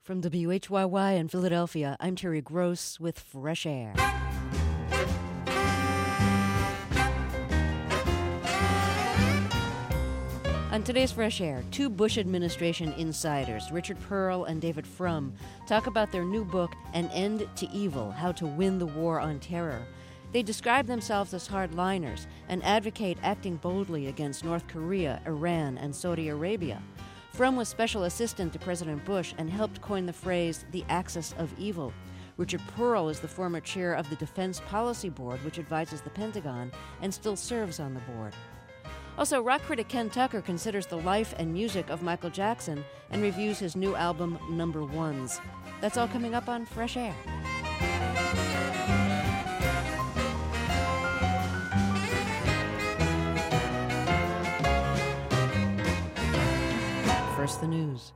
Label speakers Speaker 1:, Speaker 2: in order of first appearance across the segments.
Speaker 1: From WHYY in Philadelphia, I'm Terry Gross with Fresh Air. On today's Fresh Air, two Bush administration insiders, Richard Pearl and David Frum, talk about their new book, An End to Evil: How to Win the War on Terror. They describe themselves as hardliners and advocate acting boldly against North Korea, Iran, and Saudi Arabia. Frum was special assistant to President Bush and helped coin the phrase, the axis of evil. Richard Pearl is the former chair of the Defense Policy Board, which advises the Pentagon, and still serves on the board. Also, rock critic Ken Tucker considers the life and music of Michael Jackson and reviews his new album, Number Ones. That's all coming up on Fresh Air. First, the news.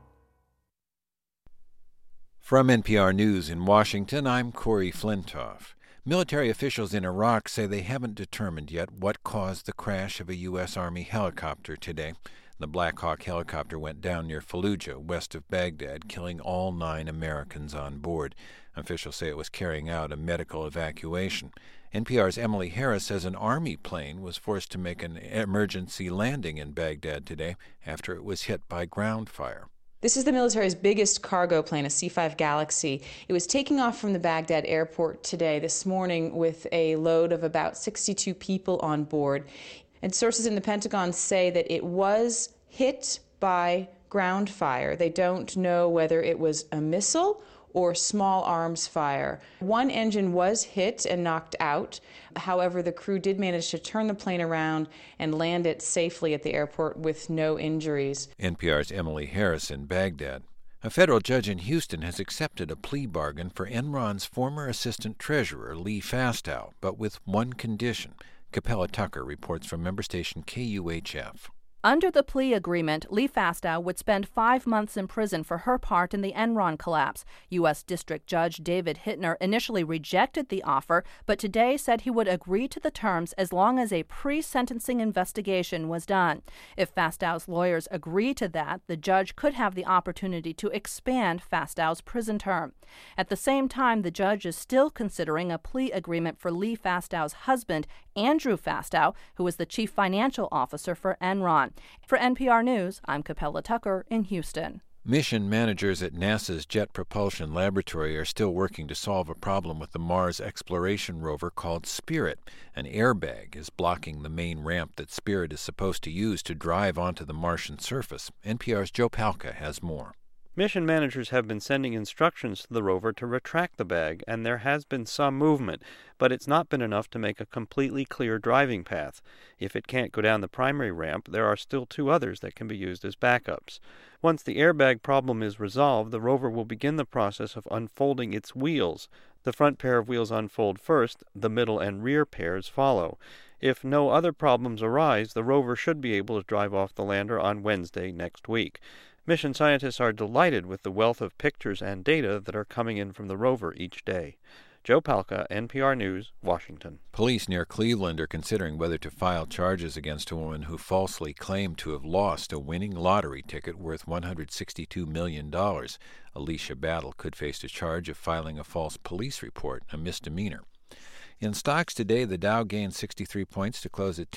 Speaker 2: From NPR News in Washington, I'm Corey Flintoff. Military officials in Iraq say they haven't determined yet what caused the crash of a U.S. Army helicopter today. The Black Hawk helicopter went down near Fallujah, west of Baghdad, killing all 9 Americans on board. Officials say it was carrying out a medical evacuation. NPR's Emily Harris says an Army plane was forced to make an emergency landing in Baghdad today after it was hit by ground fire.
Speaker 3: This is the military's biggest cargo plane, a C-5 Galaxy. It was taking off from the Baghdad airport this morning, with a load of about 62 people on board. And sources in the Pentagon say that it was hit by ground fire. They don't know whether it was a missile or small arms fire. One engine was hit and knocked out. However, the crew did manage to turn the plane around and land it safely at the airport with no injuries.
Speaker 2: NPR's Emily Harris in Baghdad. A federal judge in Houston has accepted a plea bargain for Enron's former assistant treasurer, Lee Fastow, but with one condition. Capella Tucker reports from member station KUHF.
Speaker 4: Under the plea agreement, Lee Fastow would spend 5 months in prison for her part in the Enron collapse. U.S. District Judge David Hittner initially rejected the offer, but today said he would agree to the terms as long as a pre-sentencing investigation was done. If Fastow's lawyers agree to that, the judge could have the opportunity to expand Fastow's prison term. At the same time, the judge is still considering a plea agreement for Lee Fastow's husband, Andrew Fastow, who is the chief financial officer for Enron. For NPR News, I'm Capella Tucker in Houston.
Speaker 2: Mission managers at NASA's Jet Propulsion Laboratory are still working to solve a problem with the Mars exploration rover called Spirit. An airbag is blocking the main ramp that Spirit is supposed to use to drive onto the Martian surface. NPR's Joe Palca has more.
Speaker 5: Mission managers have been sending instructions to the rover to retract the bag, and there has been some movement, but it's not been enough to make a completely clear driving path. If it can't go down the primary ramp, there are still 2 others that can be used as backups. Once the airbag problem is resolved, the rover will begin the process of unfolding its wheels. The front pair of wheels unfold first, the middle and rear pairs follow. If no other problems arise, the rover should be able to drive off the lander on Wednesday next week. Mission scientists are delighted with the wealth of pictures and data that are coming in from the rover each day. Joe Palca, NPR News, Washington.
Speaker 2: Police near Cleveland are considering whether to file charges against a woman who falsely claimed to have lost a winning lottery ticket worth $162 million. Alicia Battle could face a charge of filing a false police report, a misdemeanor. In stocks today, the Dow gained 63 points to close at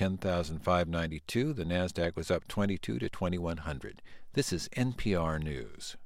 Speaker 2: 10,592. The Nasdaq was up 22 to 2,100. This is NPR News.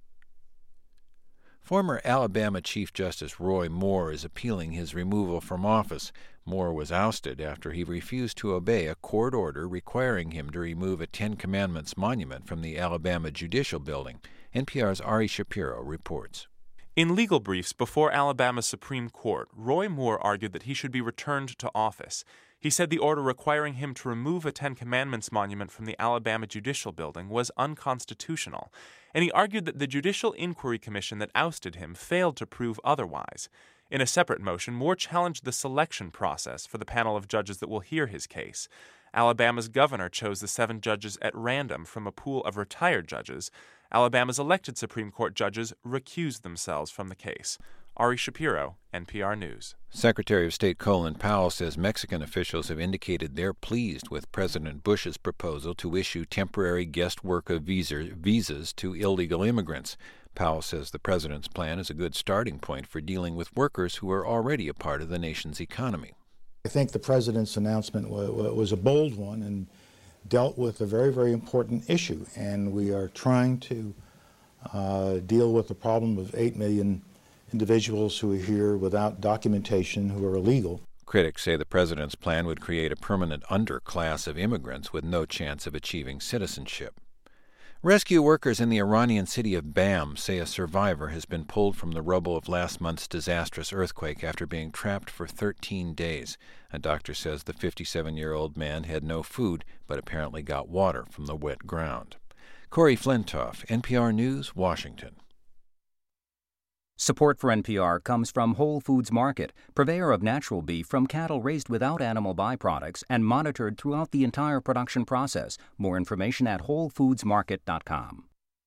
Speaker 2: Former Alabama Chief Justice Roy Moore is appealing his removal from office. Moore was ousted after he refused to obey a court order requiring him to remove a Ten Commandments monument from the Alabama Judicial Building. NPR's Ari Shapiro reports.
Speaker 6: In legal briefs before Alabama's Supreme Court, Roy Moore argued that he should be returned to office. He said the order requiring him to remove a Ten Commandments monument from the Alabama Judicial Building was unconstitutional, and he argued that the Judicial Inquiry Commission that ousted him failed to prove otherwise. In a separate motion, Moore challenged the selection process for the panel of judges that will hear his case. Alabama's governor chose the 7 judges at random from a pool of retired judges. Alabama's elected Supreme Court judges recused themselves from the case. Ari Shapiro, NPR News.
Speaker 2: Secretary of State Colin Powell says Mexican officials have indicated they're pleased with President Bush's proposal to issue temporary guest worker visas to illegal immigrants. Powell says the president's plan is a good starting point for dealing with workers who are already a part of the nation's economy.
Speaker 7: I think the president's announcement was a bold one and dealt with a very, very important issue, and we are trying to deal with the problem of 8 million individuals who are here without documentation, who are illegal.
Speaker 2: Critics say the president's plan would create a permanent underclass of immigrants with no chance of achieving citizenship. Rescue workers in the Iranian city of Bam say a survivor has been pulled from the rubble of last month's disastrous earthquake after being trapped for 13 days. A doctor says the 57-year-old man had no food, but apparently got water from the wet ground. Corey Flintoff, NPR News, Washington.
Speaker 8: Support for NPR comes from Whole Foods Market, purveyor of natural beef from cattle raised without animal byproducts and monitored throughout the entire production process. More information at WholeFoodsMarket.com.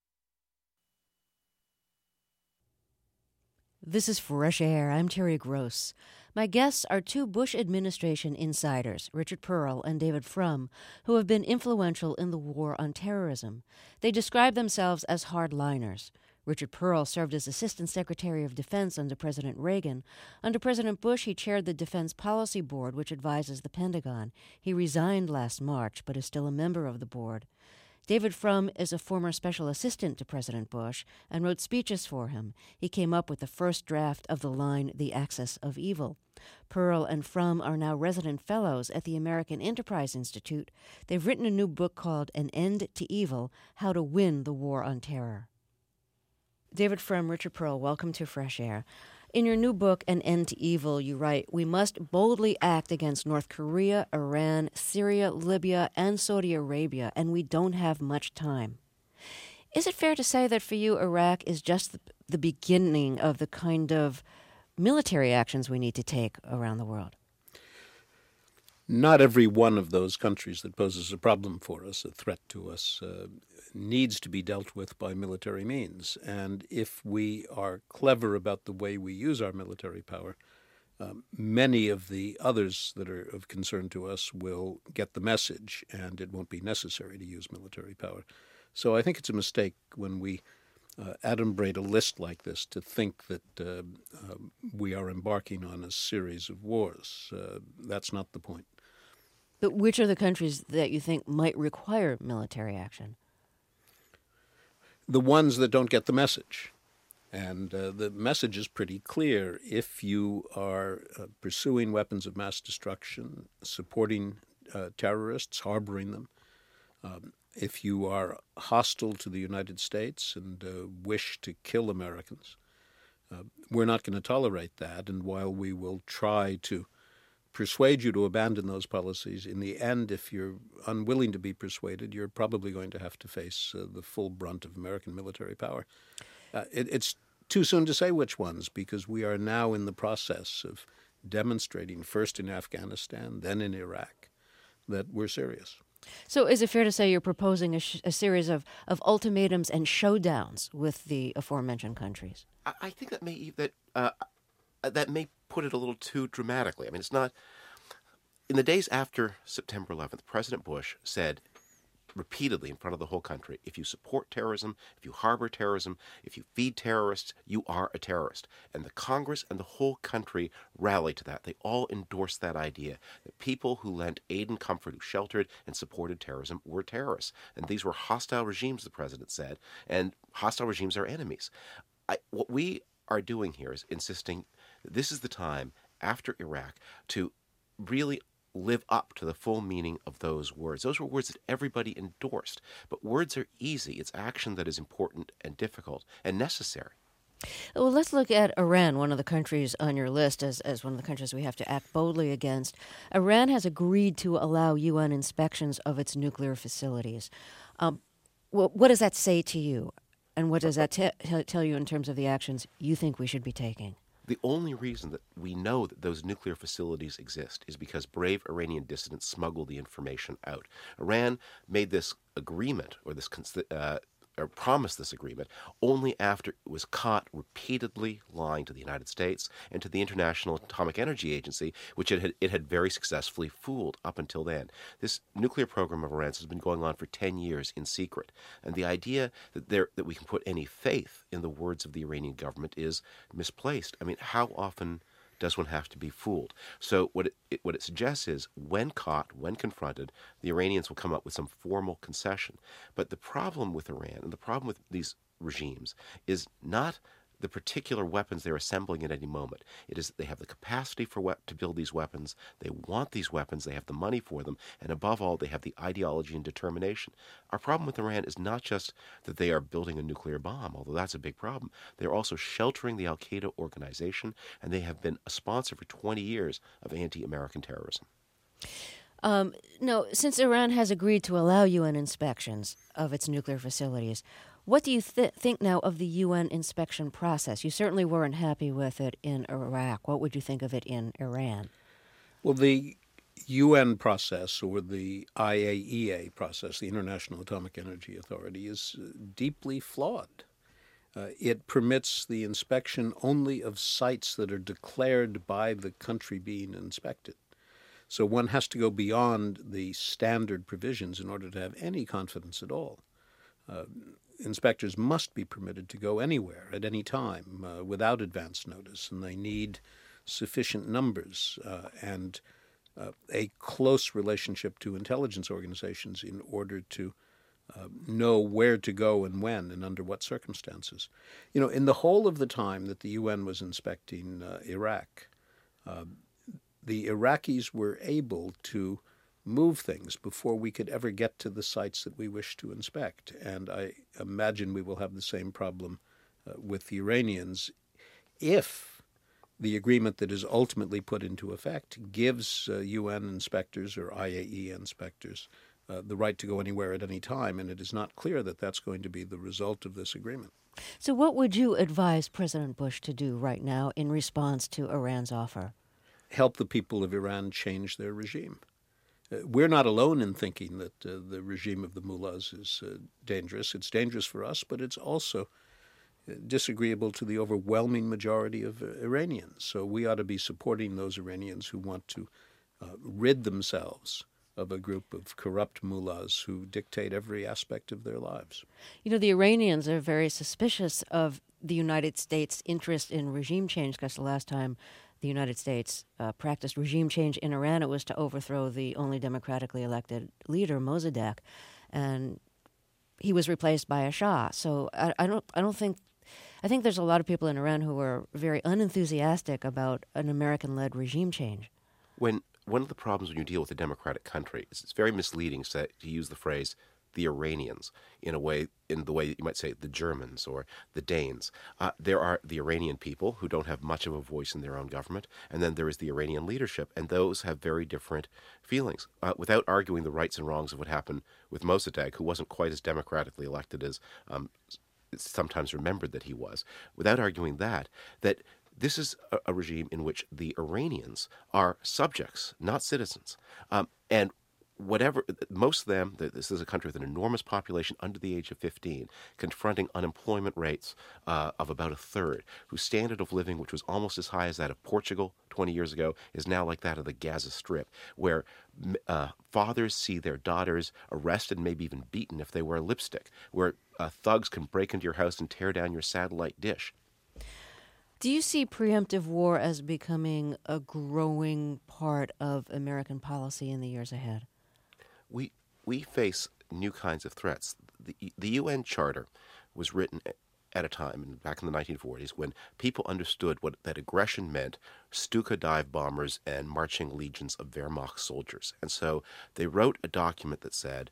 Speaker 1: This is Fresh Air. I'm Terry Gross. My guests are two Bush administration insiders, Richard Perle and David Frum, who have been influential in the war on terrorism. They describe themselves as hardliners. Richard Perle served as Assistant Secretary of Defense under President Reagan. Under President Bush, he chaired the Defense Policy Board, which advises the Pentagon. He resigned last March, but is still a member of the board. David Frum is a former special assistant to President Bush and wrote speeches for him. He came up with the first draft of the line, The Axis of Evil. Perle and Frum are now resident fellows at the American Enterprise Institute. They've written a new book called An End to Evil, How to Win the War on Terror. David Frum, Richard Perle, welcome to Fresh Air. In your new book, An End to Evil, you write, we must boldly act against North Korea, Iran, Syria, Libya, and Saudi Arabia, and we don't have much time. Is it fair to say that for you, Iraq is just the beginning of the kind of military actions we need to take around the world?
Speaker 9: Not every one of those countries that poses a problem for us, a threat to us, needs to be dealt with by military means. And if we are clever about the way we use our military power, many of the others that are of concern to us will get the message, and it won't be necessary to use military power. So I think it's a mistake when we adumbrate a list like this to think that we are embarking on a series of wars. That's not the point.
Speaker 1: But which are the countries that you think might require military action?
Speaker 9: The ones that don't get the message. And the message is pretty clear. If you are pursuing weapons of mass destruction, supporting terrorists, harboring them, if you are hostile to the United States and wish to kill Americans, we're not going to tolerate that. And while we will try to persuade you to abandon those policies, in the end, if you're unwilling to be persuaded, you're probably going to have to face the full brunt of American military power. It's too soon to say which ones, because we are now in the process of demonstrating, first in Afghanistan, then in Iraq, that we're serious.
Speaker 1: So is it fair to say you're proposing a series of ultimatums and showdowns with the aforementioned countries?
Speaker 10: I think that may put it a little too dramatically. I mean, it's not... In the days after September 11th, President Bush said repeatedly in front of the whole country, if you support terrorism, if you harbor terrorism, if you feed terrorists, you are a terrorist. And the Congress and the whole country rallied to that. They all endorsed that idea that people who lent aid and comfort, who sheltered and supported terrorism, were terrorists. And these were hostile regimes, the president said, and hostile regimes are enemies. What we are doing here is insisting that this is the time after Iraq to really live up to the full meaning of those words. Those were words that everybody endorsed. But words are easy. It's action that is important and difficult and necessary.
Speaker 1: Well, let's look at Iran, one of the countries on your list as one of the countries we have to act boldly against. Iran has agreed to allow UN inspections of its nuclear facilities. What does that say to you? And what does that tell you in terms of the actions you think we should be taking?
Speaker 10: The only reason that we know that those nuclear facilities exist is because brave Iranian dissidents smuggled the information out. Iran made this agreement, or this or promised this agreement only after it was caught repeatedly lying to the United States and to the International Atomic Energy Agency, which it had very successfully fooled up until then. This nuclear program of Iran's has been going on for 10 years in secret, and the idea that we can put any faith in the words of the Iranian government is misplaced. I mean, how often does one have to be fooled? So what it suggests is, when caught, when confronted, the Iranians will come up with some formal concession. But the problem with Iran and the problem with these regimes is not the particular weapons they're assembling at any moment. It is that they have the capacity to build these weapons, they want these weapons, they have the money for them, and above all, they have the ideology and determination. Our problem with Iran is not just that they are building a nuclear bomb, although that's a big problem. They're also sheltering the al-Qaeda organization, and they have been a sponsor for 20 years of anti-American terrorism.
Speaker 1: No, since Iran has agreed to allow UN inspections of its nuclear facilities, what do you think now of the UN inspection process? You certainly weren't happy with it in Iraq. What would you think of it in Iran?
Speaker 9: Well, the UN process, or the IAEA process, the International Atomic Energy Authority, is deeply flawed. It permits the inspection only of sites that are declared by the country being inspected. So one has to go beyond the standard provisions in order to have any confidence at all. Inspectors must be permitted to go anywhere at any time without advance notice, and they need sufficient numbers and a close relationship to intelligence organizations in order to know where to go and when and under what circumstances. You know, in the whole of the time that the UN was inspecting Iraq, the Iraqis were able to move things before we could ever get to the sites that we wish to inspect. And I imagine we will have the same problem with the Iranians if the agreement that is ultimately put into effect gives UN inspectors or IAEA inspectors the right to go anywhere at any time, and it is not clear that that's going to be the result of this agreement.
Speaker 1: So what would you advise President Bush to do right now in response to Iran's offer?
Speaker 9: Help the people of Iran change their regime. We're not alone in thinking that the regime of the mullahs is dangerous. It's dangerous for us, but it's also disagreeable to the overwhelming majority of Iranians. So we ought to be supporting those Iranians who want to rid themselves of a group of corrupt mullahs who dictate every aspect of their lives.
Speaker 1: You know, the Iranians are very suspicious of the United States' interest in regime change, because the last time the United States practiced regime change in Iran, it was to overthrow the only democratically elected leader, Mossadegh, and he was replaced by a Shah. So I think there's a lot of people in Iran who are very unenthusiastic about an American-led regime change.
Speaker 10: One of the problems when you deal with a democratic country is it's very misleading to use the phrase the Iranians in the way you might say the Germans or the Danes. There are the Iranian people who don't have much of a voice in their own government, and then there is the Iranian leadership, and those have very different feelings. Without arguing the rights and wrongs of what happened with Mossadegh, who wasn't quite as democratically elected as it's sometimes remembered that he was, without arguing that this is a regime in which the Iranians are subjects, not citizens. And most of them, this is a country with an enormous population under the age of 15, confronting unemployment rates of about a third, whose standard of living, which was almost as high as that of Portugal 20 years ago, is now like that of the Gaza Strip, where fathers see their daughters arrested and maybe even beaten if they wear lipstick, where thugs can break into your house and tear down your satellite dish.
Speaker 1: Do you see preemptive war as becoming a growing part of American policy in the years ahead?
Speaker 10: We face new kinds of threats. The UN Charter was written at a time, back in the 1940s, when people understood what that aggression meant, Stuka dive bombers and marching legions of Wehrmacht soldiers. And so they wrote a document that said,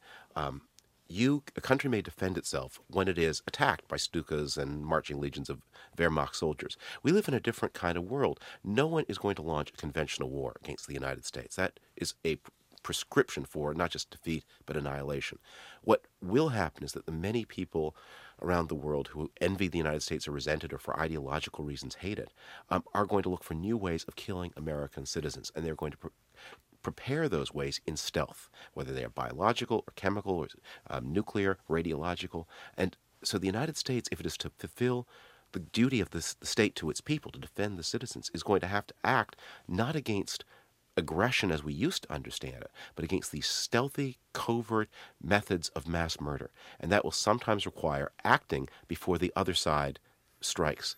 Speaker 10: a country may defend itself when it is attacked by Stukas and marching legions of Wehrmacht soldiers. We live in a different kind of world. No one is going to launch a conventional war against the United States. That is a prescription for not just defeat, but annihilation. What will happen is that the many people around the world who envy the United States or resent it or for ideological reasons hate it are going to look for new ways of killing American citizens, and they're going to prepare those ways in stealth, whether they are biological or chemical or nuclear, radiological. And so the United States, if it is to fulfill the duty of the state to its people, to defend the citizens, is going to have to act not against aggression as we used to understand it, but against these stealthy, covert methods of mass murder. And that will sometimes require acting before the other side strikes.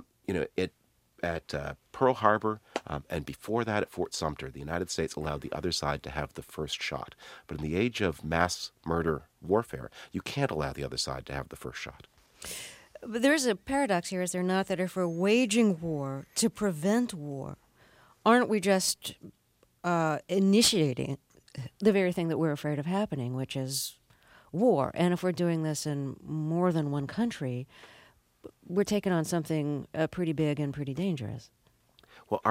Speaker 10: At Pearl Harbor and before that at Fort Sumter, the United States allowed the other side to have the first shot. But in the age of mass murder warfare, you can't allow the other side to have the first shot.
Speaker 1: But there's a paradox here, is there not, that if we're waging war to prevent war, aren't we just initiating the very thing that we're afraid of happening, which is war? And if we're doing this in more than one country, we're taking on something pretty big and pretty dangerous.
Speaker 10: Well,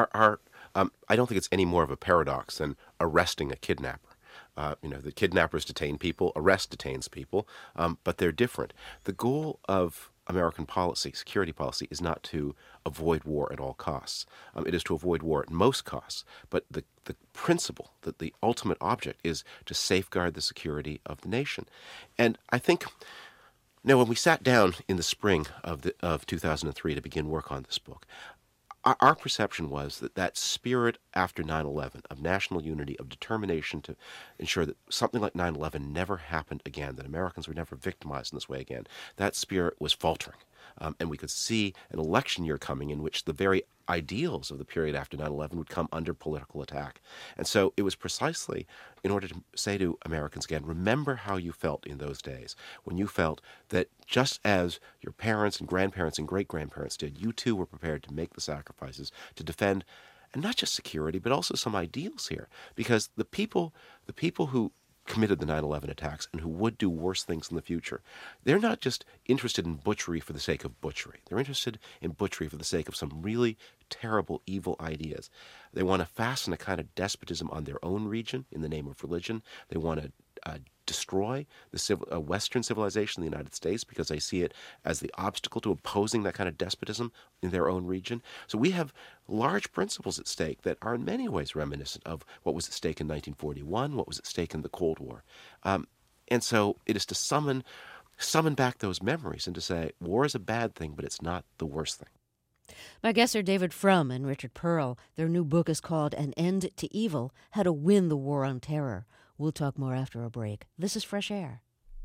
Speaker 10: I don't think it's any more of a paradox than arresting a kidnapper. The kidnappers detain people, arrest detains people, but they're different. The goal of American policy, security policy, is not to avoid war at all costs. It is to avoid war at most costs. But the principle, that the ultimate object, is to safeguard the security of the nation. And I think, when we sat down in the spring of 2003 to begin work on this book, our perception was that spirit after 9/11 of national unity, of determination to ensure that something like 9/11 never happened again, that Americans were never victimized in this way again, that spirit was faltering. And we could see an election year coming in which the very ideals of the period after 9/11 would come under political attack. And so it was precisely in order to say to Americans again, remember how you felt in those days, when you felt that just as your parents and grandparents and great-grandparents did, you too were prepared to make the sacrifices to defend, and not just security, but also some ideals here. Because the people who committed the 9/11 attacks and who would do worse things in the future, they're not just interested in butchery for the sake of butchery. They're interested in butchery for the sake of some really terrible, evil ideas. They want to fasten a kind of despotism on their own region in the name of religion. They want to destroy the Western civilization, the United States, because they see it as the obstacle to opposing that kind of despotism in their own region. So we have large principles at stake that are in many ways reminiscent of what was at stake in 1941, what was at stake in the Cold War. And so it is to summon back those memories and to say, war is a bad thing, but it's not the worst thing.
Speaker 1: My guests are David Frum and Richard Pearl. Their new book is called An End to Evil: How to Win the War on Terror. We'll talk more after a break. This is Fresh Air.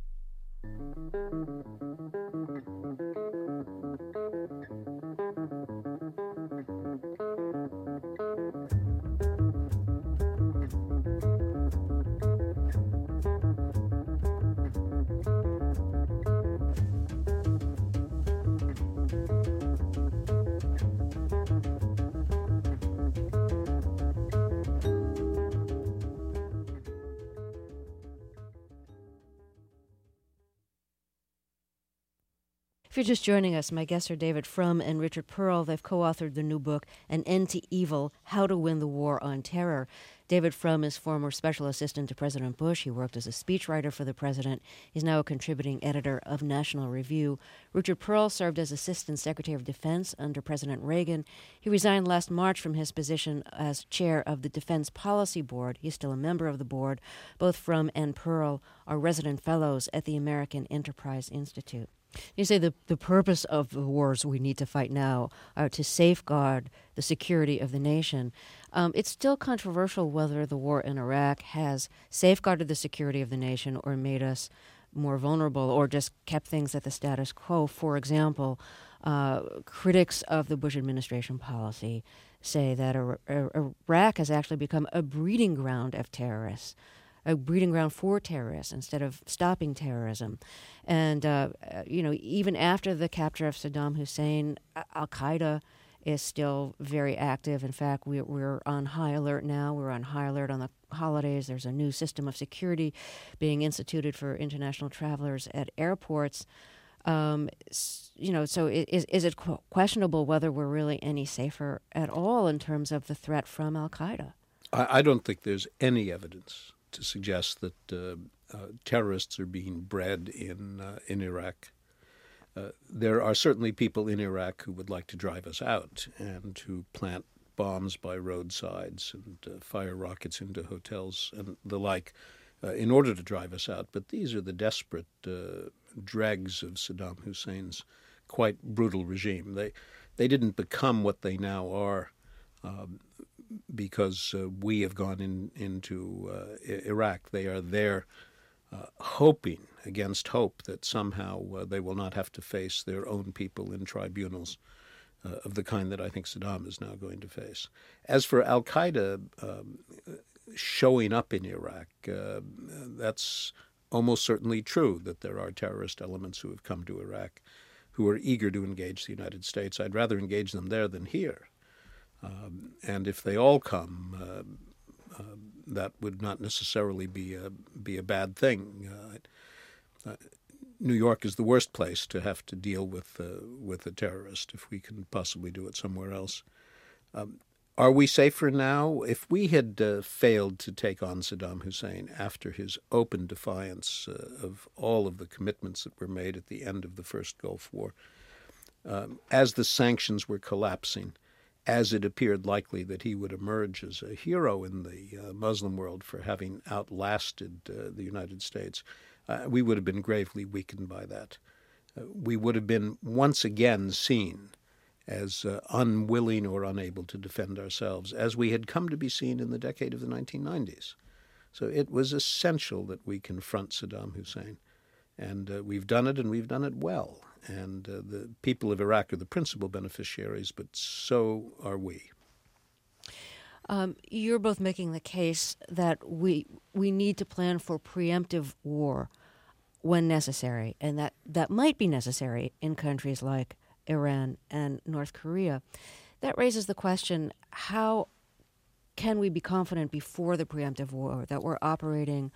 Speaker 1: If you're just joining us, my guests are David Frum and Richard Pearl. They've co-authored the new book, An End to Evil: How to Win the War on Terror. David Frum is former special assistant to President Bush. He worked as a speechwriter for the president. He's now a contributing editor of National Review. Richard Pearl served as Assistant Secretary of Defense under President Reagan. He resigned last March from his position as chair of the Defense Policy Board. He's still a member of the board. Both Frum and Pearl are resident fellows at the American Enterprise Institute. You say the purpose of the wars we need to fight now are to safeguard the security of the nation. It's still controversial whether the war in Iraq has safeguarded the security of the nation or made us more vulnerable or just kept things at the status quo. For example, critics of the Bush administration policy say that Iraq has actually become a breeding ground of terrorists, a breeding ground for terrorists instead of stopping terrorism. And, even after the capture of Saddam Hussein, Al-Qaeda is still very active. In fact, we're on high alert now. We're on high alert on the holidays. There's a new system of security being instituted for international travelers at airports. So is it questionable whether we're really any safer at all in terms of the threat from Al-Qaeda?
Speaker 9: I don't think there's any evidence to suggest that terrorists are being bred in Iraq. There are certainly people in Iraq who would like to drive us out and who plant bombs by roadsides and fire rockets into hotels and the like. in order to drive us out. But these are the desperate dregs of Saddam Hussein's quite brutal regime. They didn't become what they now are because we have gone into Iraq. They are there hoping against hope that somehow they will not have to face their own people in tribunals of the kind that I think Saddam is now going to face. As for al-Qaeda showing up in Iraq, that's almost certainly true that there are terrorist elements who have come to Iraq who are eager to engage the United States. I'd rather engage them there than here. And if they all come, that would not necessarily be a bad thing. New York is the worst place to have to deal with a terrorist, if we can possibly do it somewhere else. Are we safer now? If we had failed to take on Saddam Hussein after his open defiance of all of the commitments that were made at the end of the first Gulf War, as the sanctions were collapsing, as it appeared likely that he would emerge as a hero in the Muslim world for having outlasted the United States, we would have been gravely weakened by that. We would have been once again seen as unwilling or unable to defend ourselves, as we had come to be seen in the decade of the 1990s. So it was essential that we confront Saddam Hussein. And we've done it, and we've done it well. And the people of Iraq are the principal beneficiaries, but so are we.
Speaker 1: You're both making the case that we need to plan for preemptive war when necessary, and that might be necessary in countries like Iran and North Korea. That raises the question, how can we be confident before the preemptive war that we're operating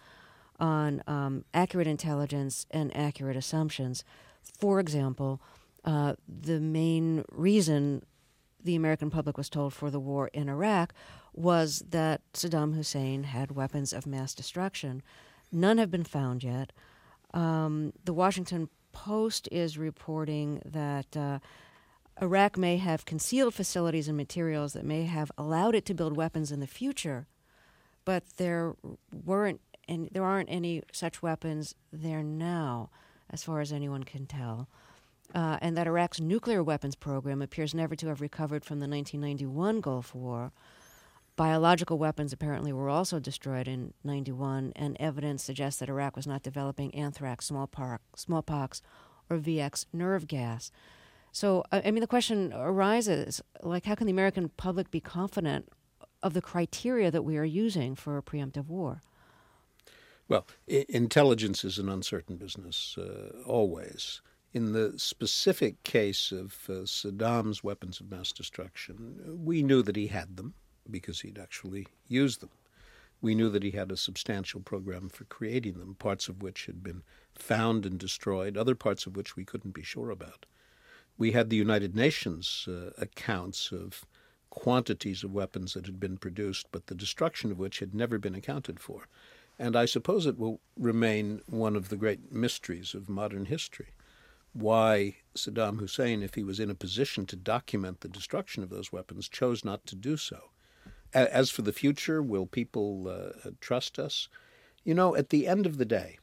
Speaker 1: on accurate intelligence and accurate assumptions? For example, the main reason the American public was told for the war in Iraq was that Saddam Hussein had weapons of mass destruction. None have been found yet. The Washington Post is reporting that Iraq may have concealed facilities and materials that may have allowed it to build weapons in the future, but there aren't any such weapons there now, as far as anyone can tell. And that Iraq's nuclear weapons program appears never to have recovered from the 1991 Gulf War. Biological weapons apparently were also destroyed in 91, and evidence suggests that Iraq was not developing anthrax, smallpox, or VX nerve gas. So, I mean, the question arises, like, how can the American public be confident of the criteria that we are using for a preemptive war?
Speaker 9: Well, intelligence is an uncertain business, always. In the specific case of Saddam's weapons of mass destruction, we knew that he had them because he'd actually used them. We knew that he had a substantial program for creating them, parts of which had been found and destroyed, other parts of which we couldn't be sure about. We had the United Nations accounts of quantities of weapons that had been produced, but the destruction of which had never been accounted for. And I suppose it will remain one of the great mysteries of modern history, why Saddam Hussein, if he was in a position to document the destruction of those weapons, chose not to do so. As for the future, will people trust us? You know, at the end of the day,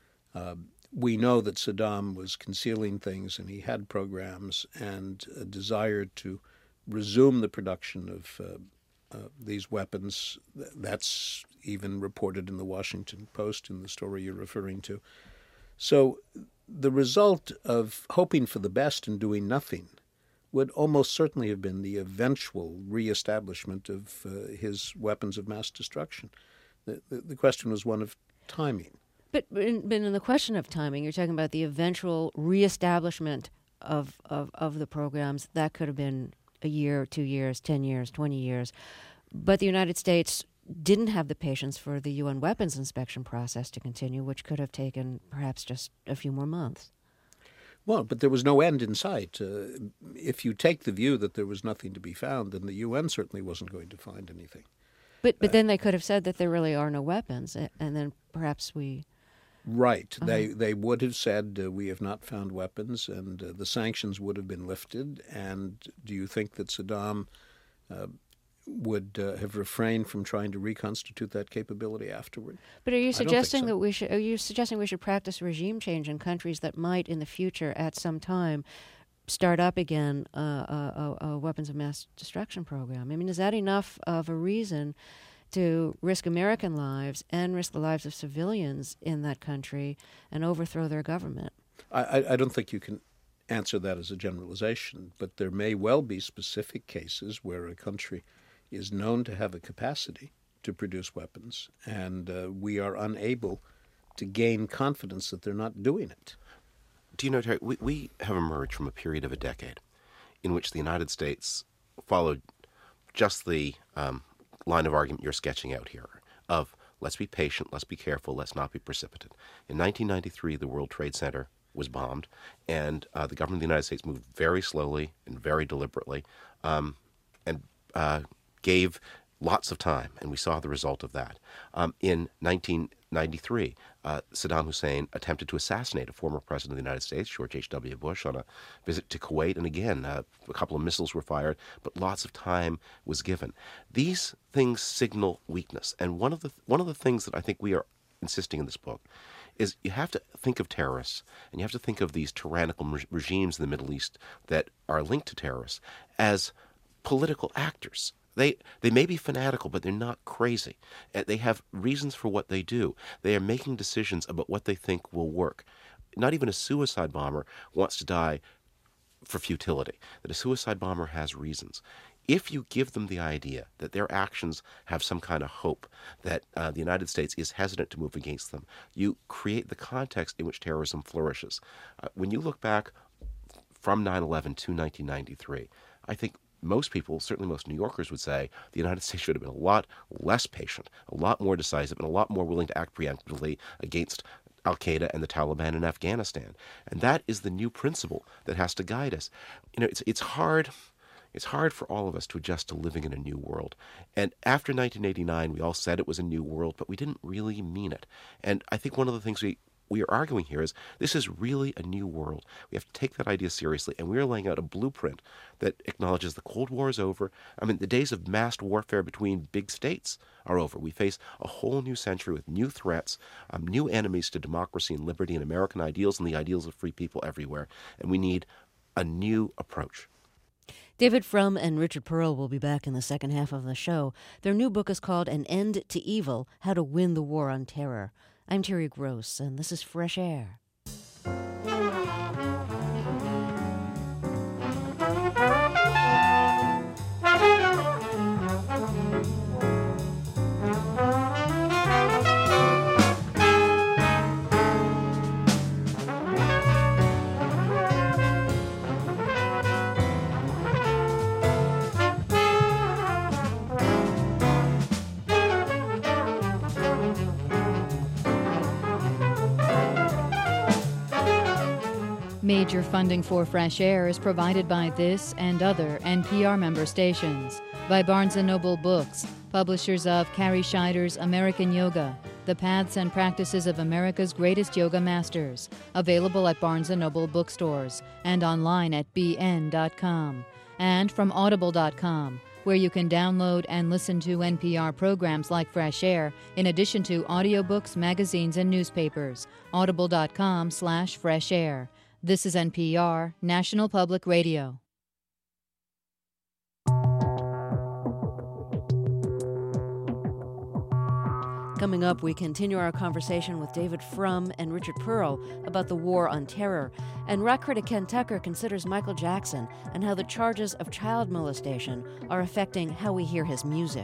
Speaker 9: we know that Saddam was concealing things, and he had programs and a desire to resume the production of these weapons. That's even reported in the Washington Post in the story you're referring to. So the result of hoping for the best and doing nothing would almost certainly have been the eventual reestablishment of his weapons of mass destruction. The question was one of timing.
Speaker 1: But in the question of timing, you're talking about the eventual reestablishment of the programs. That could have been a year, 2 years, 10 years, 20 years. But the United States didn't have the patience for the UN weapons inspection process to continue, which could have taken perhaps just a few more months.
Speaker 9: Well, but there was no end in sight. If you take the view that there was nothing to be found, then the UN certainly wasn't going to find anything.
Speaker 1: But then they could have said that there really are no weapons, and then perhaps we...
Speaker 9: Right. They would have said, we have not found weapons, and the sanctions would have been lifted. And do you think that Saddam would have refrained from trying to reconstitute that capability afterward.
Speaker 1: But are you suggesting
Speaker 9: so.
Speaker 1: Are you suggesting we should practice regime change in countries that might, in the future, at some time, start up again a weapons of mass destruction program? I mean, is that enough of a reason to risk American lives and risk the lives of civilians in that country and overthrow their government?
Speaker 9: I don't think you can answer that as a generalization, but there may well be specific cases where a country is known to have a capacity to produce weapons, and we are unable to gain confidence that they're not doing it.
Speaker 10: Do you know, Terry, we have emerged from a period of a decade in which the United States followed just the line of argument you're sketching out here of let's be patient, let's be careful, let's not be precipitate. In 1993, the World Trade Center was bombed, and the government of the United States moved very slowly and very deliberately and gave lots of time, and we saw the result of that. In 1993, Saddam Hussein attempted to assassinate a former president of the United States, George H.W. Bush, on a visit to Kuwait, and again, a couple of missiles were fired, but lots of time was given. These things signal weakness, and one of the things that I think we are insisting in this book is you have to think of terrorists, and you have to think of these tyrannical regimes in the Middle East that are linked to terrorists as political actors. They may be fanatical, but they're not crazy. They have reasons for what they do. They are making decisions about what they think will work. Not even a suicide bomber wants to die for futility. That a suicide bomber has reasons. If you give them the idea that their actions have some kind of hope, that the United States is hesitant to move against them, you create the context in which terrorism flourishes. When you look back from 9/11 to 1993, I think most people, certainly most New Yorkers, would say the United States should have been a lot less patient, a lot more decisive, and a lot more willing to act preemptively against al-Qaeda and the Taliban in Afghanistan. And that is the new principle that has to guide us. You know, it's hard for all of us to adjust to living in a new world. And after 1989, we all said it was a new world, but we didn't really mean it. And I think one of the things we are arguing here is this is really a new world. We have to take that idea seriously, and we are laying out a blueprint that acknowledges the Cold War is over. I mean, the days of massed warfare between big states are over. We face a whole new century with new threats, new enemies to democracy and liberty and American ideals and the ideals of free people everywhere. And we need a new approach.
Speaker 1: David Frum and Richard Pearl will be back in the second half of the show. Their new book is called An End to Evil, How to Win the War on Terror. I'm Terry Gross, and this is Fresh Air.
Speaker 11: Major funding for Fresh Air is provided by this and other NPR member stations, by Barnes & Noble Books, publishers of Carrie Scheider's American Yoga, The Paths and Practices of America's Greatest Yoga Masters, available at Barnes & Noble bookstores and online at bn.com, and from audible.com, where you can download and listen to NPR programs like Fresh Air, in addition to audiobooks, magazines, and newspapers. audible.com/Fresh Air. This is NPR, National Public Radio.
Speaker 1: Coming up, we continue our conversation with David Frum and Richard Pearl about the war on terror. And rock critic Ken Tucker considers Michael Jackson and how the charges of child molestation are affecting how we hear his music.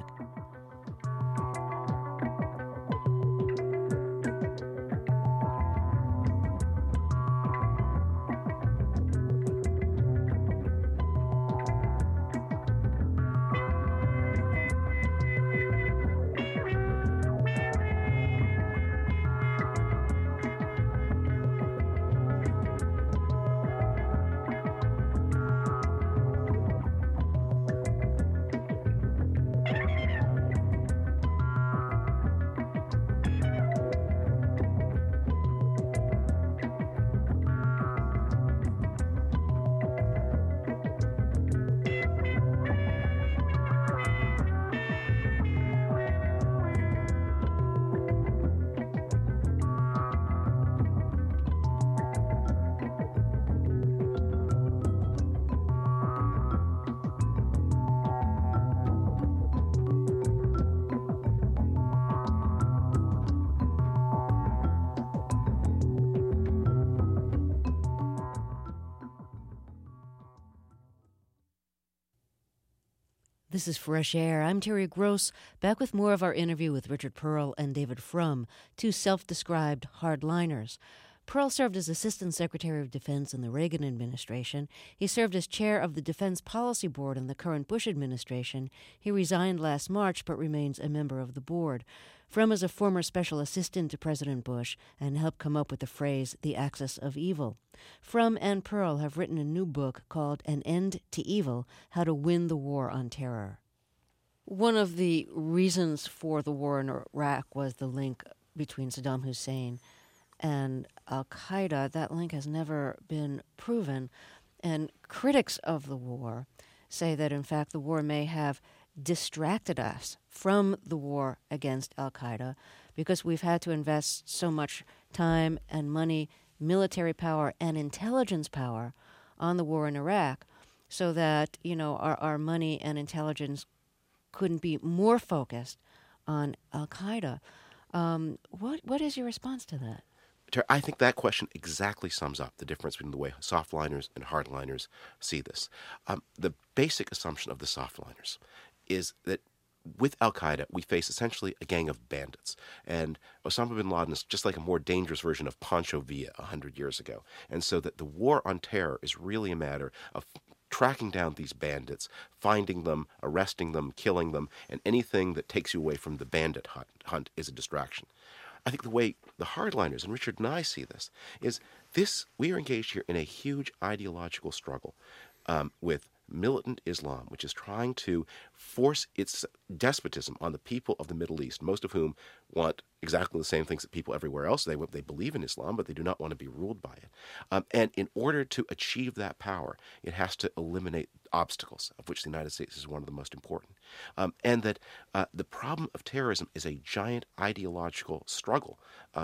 Speaker 1: This is Fresh Air. I'm Terry Gross, back with more of our interview with Richard Perle and David Frum, two self-described hardliners. Perle served as Assistant Secretary of Defense in the Reagan administration. He served as chair of the Defense Policy Board in the current Bush administration. He resigned last March but remains a member of the board. Frum is a former special assistant to President Bush and helped come up with the phrase, the axis of evil. Frum and Perle have written a new book called An End to Evil, How to Win the War on Terror. One of the reasons for the war in Iraq was the link between Saddam Hussein and al-Qaeda. That link has never been proven, and critics of the war say that, in fact, the war may have distracted us from the war against al-Qaeda because we've had to invest so much time and money, military power and intelligence power on the war in Iraq so that, our money and intelligence couldn't be more focused on al-Qaeda. What is your response to that?
Speaker 10: I think that question exactly sums up the difference between the way softliners and hardliners see this. The basic assumption of the softliners is that with al-Qaeda, we face essentially a gang of bandits. And Osama bin Laden is just like a more dangerous version of Pancho Villa 100 years ago. And so that the war on terror is really a matter of tracking down these bandits, finding them, arresting them, killing them, and anything that takes you away from the bandit hunt is a distraction. I think the way the hardliners, and Richard and I see this, is we are engaged here in a huge ideological struggle with militant Islam, which is trying to force its despotism on the people of the Middle East, most of whom want exactly the same things that people everywhere else. They believe in Islam, but they do not want to be ruled by it. And in order to achieve that power, it has to eliminate obstacles, of which the United States is one of the most important. And that the problem of terrorism is a giant ideological struggle,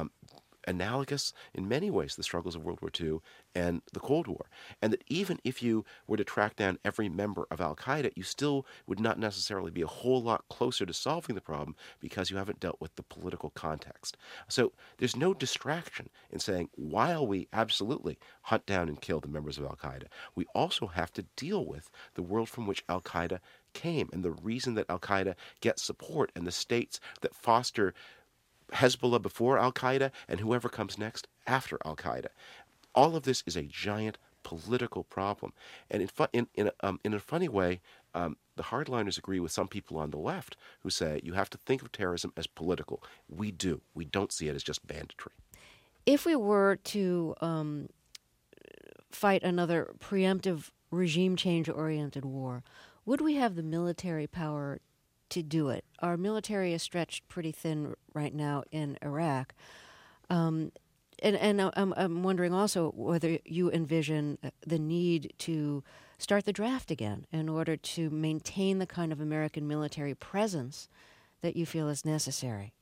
Speaker 10: analogous in many ways to the struggles of World War II and the Cold War. And that even if you were to track down every member of al-Qaeda, you still would not necessarily be a whole lot closer to solving the problem because you haven't dealt with the political context. So there's no distraction in saying, while we absolutely hunt down and kill the members of al-Qaeda, we also have to deal with the world from which al-Qaeda came and the reason that al-Qaeda gets support and the states that foster Hezbollah before al-Qaeda and whoever comes next after al-Qaeda. All of this is a giant political problem. And in a funny way, the hardliners agree with some people on the left who say you have to think of terrorism as political. We do. We don't see it as just banditry.
Speaker 1: If we were to fight another preemptive regime change-oriented war, would we have the military power to do it? Our military is stretched pretty thin right now in Iraq. And I'm wondering also whether you envision the need to start the draft again in order to maintain the kind of American military presence that you feel is necessary.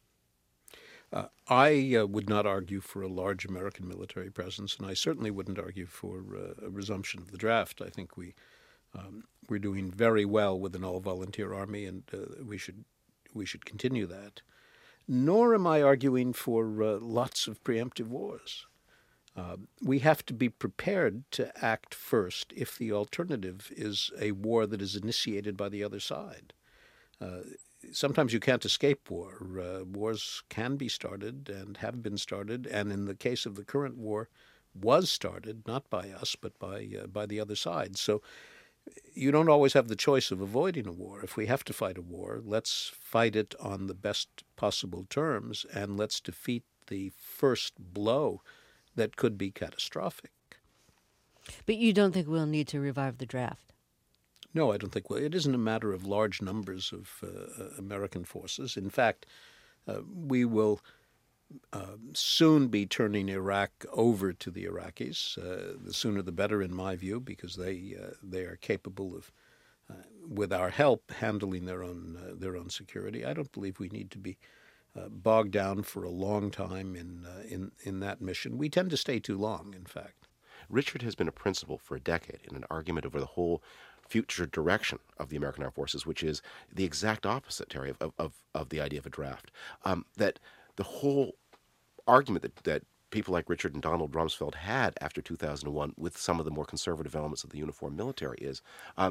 Speaker 9: I would not argue for a large American military presence, and I certainly wouldn't argue for a resumption of the draft. I think we're doing very well with an all-volunteer army, and we should continue that. Nor am I arguing for lots of preemptive wars. We have to be prepared to act first if the alternative is a war that is initiated by the other side. Sometimes you can't escape war. Wars can be started and have been started, and in the case of the current war, was started not by us but by the other side. So you don't always have the choice of avoiding a war. If we have to fight a war, let's fight it on the best possible terms, and let's defeat the first blow that could be catastrophic.
Speaker 1: But you don't think we'll need to revive the draft?
Speaker 9: No, I don't think. Well, it isn't a matter of large numbers of American forces. In fact, we will soon be turning Iraq over to the Iraqis. The sooner the better, in my view, because they are capable of, with our help, handling their own security. I don't believe we need to be bogged down for a long time in that mission. We tend to stay too long, in fact.
Speaker 10: Richard has been a principal for a decade in an argument over the whole future direction of the American Armed Forces, which is the exact opposite, Terry, of the idea of a draft. That the whole argument that people like Richard and Donald Rumsfeld had after 2001 with some of the more conservative elements of the uniformed military is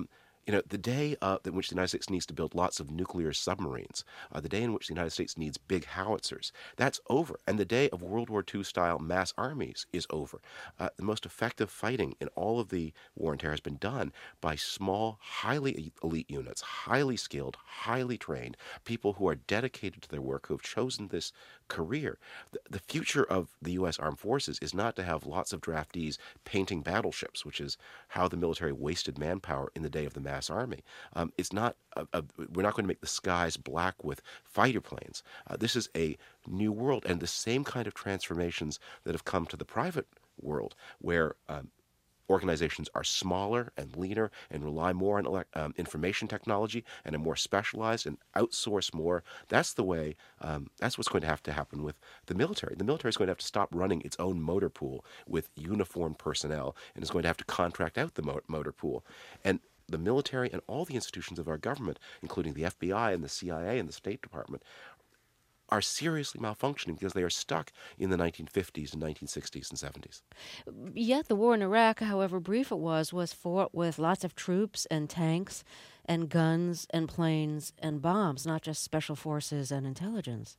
Speaker 10: The day in which the United States needs to build lots of nuclear submarines, the day in which the United States needs big howitzers, that's over. And the day of World War II-style mass armies is over. The most effective fighting in all of the war and terror has been done by small, highly elite units, highly skilled, highly trained, people who are dedicated to their work, who have chosen this career. The future of the U.S. Armed Forces is not to have lots of draftees painting battleships, which is how the military wasted manpower in the day of the mass army. It's not. We're not going to make the skies black with fighter planes. This is a new world, and the same kind of transformations that have come to the private world, where organizations are smaller and leaner and rely more on information technology and are more specialized and outsource more. That's the way, that's what's going to have to happen with the military. The military is going to have to stop running its own motor pool with uniformed personnel and is going to have to contract out the motor pool. And the military and all the institutions of our government, including the FBI and the CIA and the State Department, are seriously malfunctioning because they are stuck in the 1950s and 1960s and 70s.
Speaker 1: Yet the war in Iraq, however brief it was fought with lots of troops and tanks and guns and planes and bombs, not just special forces and intelligence.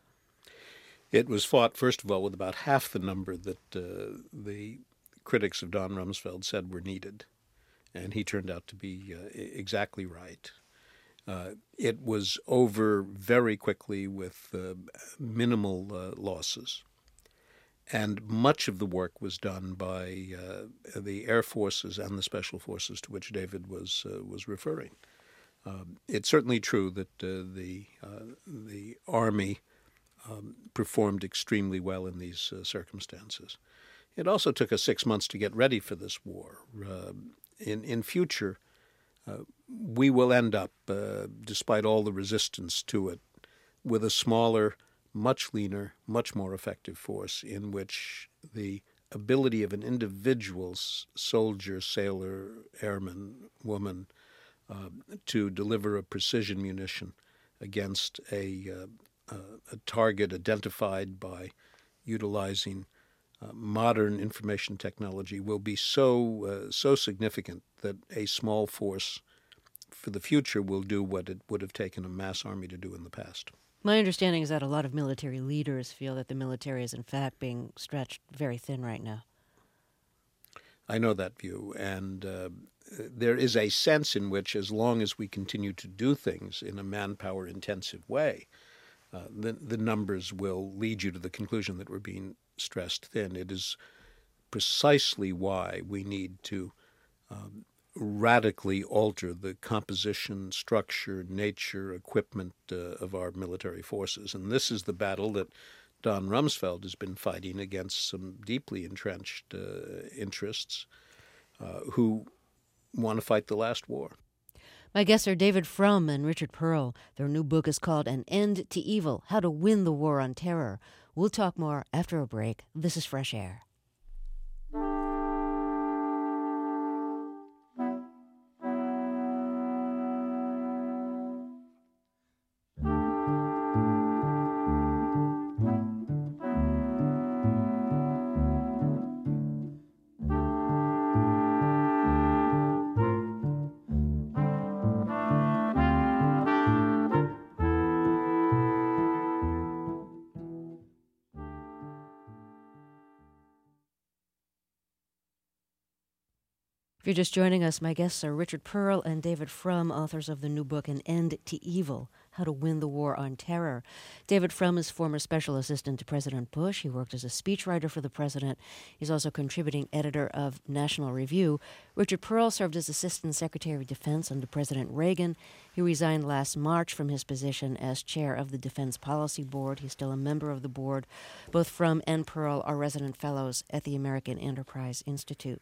Speaker 9: It was fought, first of all, with about half the number that the critics of Don Rumsfeld said were needed. And he turned out to be exactly right. It was over very quickly with minimal losses. And much of the work was done by the Air Forces and the Special Forces to which David was referring. It's certainly true that the Army performed extremely well in these circumstances. It also took us 6 months to get ready for this war. In future, we will end up, despite all the resistance to it, with a smaller, much leaner, much more effective force in which the ability of an individual soldier, sailor, airman, woman to deliver a precision munition against a target identified by utilizing modern information technology will be so significant that a small force for the future will do what it would have taken a mass army to do in the past.
Speaker 1: My understanding is that a lot of military leaders feel that the military is in fact being stretched very thin right now.
Speaker 9: I know that view, and there is a sense in which as long as we continue to do things in a manpower-intensive way, the numbers will lead you to the conclusion that we're being stressed thin. It is precisely why we need to radically alter the composition, structure, nature, equipment of our military forces. And this is the battle that Don Rumsfeld has been fighting against some deeply entrenched interests who want to fight the last war.
Speaker 1: My guests are David Frum and Richard Pearl. Their new book is called An End to Evil: How to Win the War on Terror. We'll talk more after a break. This is Fresh Air. If you're just joining us, my guests are Richard Pearl and David Frum, authors of the new book, An End to Evil: How to Win the War on Terror. David Frum is former special assistant to President Bush. He worked as a speechwriter for the president. He's also contributing editor of National Review. Richard Pearl served as Assistant Secretary of Defense under President Reagan. He resigned last March from his position as chair of the Defense Policy Board. He's still a member of the board. Both Frum and Pearl are resident fellows at the American Enterprise Institute.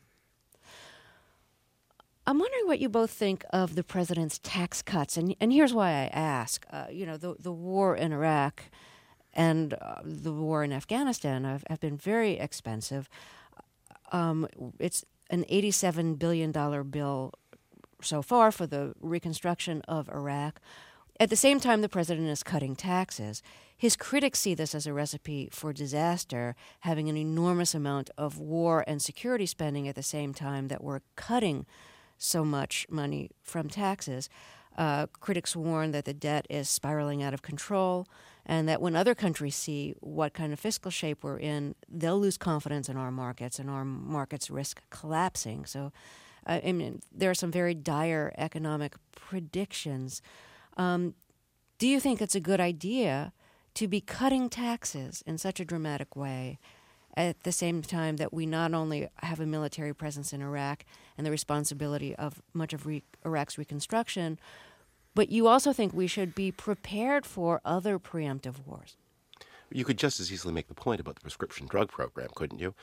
Speaker 1: I'm wondering what you both think of the president's tax cuts, and here's why I ask. The war in Iraq and the war in Afghanistan have been very expensive. It's an $87 billion bill so far for the reconstruction of Iraq. At the same time, the president is cutting taxes. His critics see this as a recipe for disaster, having an enormous amount of war and security spending at the same time that we're cutting so much money from taxes. Critics warn that the debt is spiraling out of control, and that when other countries see what kind of fiscal shape we're in, they'll lose confidence in our markets, and our markets risk collapsing. So, I mean, there are some very dire economic predictions. Do you think it's a good idea to be cutting taxes in such a dramatic way at the same time that we not only have a military presence in Iraq and the responsibility of much of Iraq's reconstruction, but you also think we should be prepared for other preemptive wars?
Speaker 10: You could just as easily make the point about the prescription drug program, couldn't you?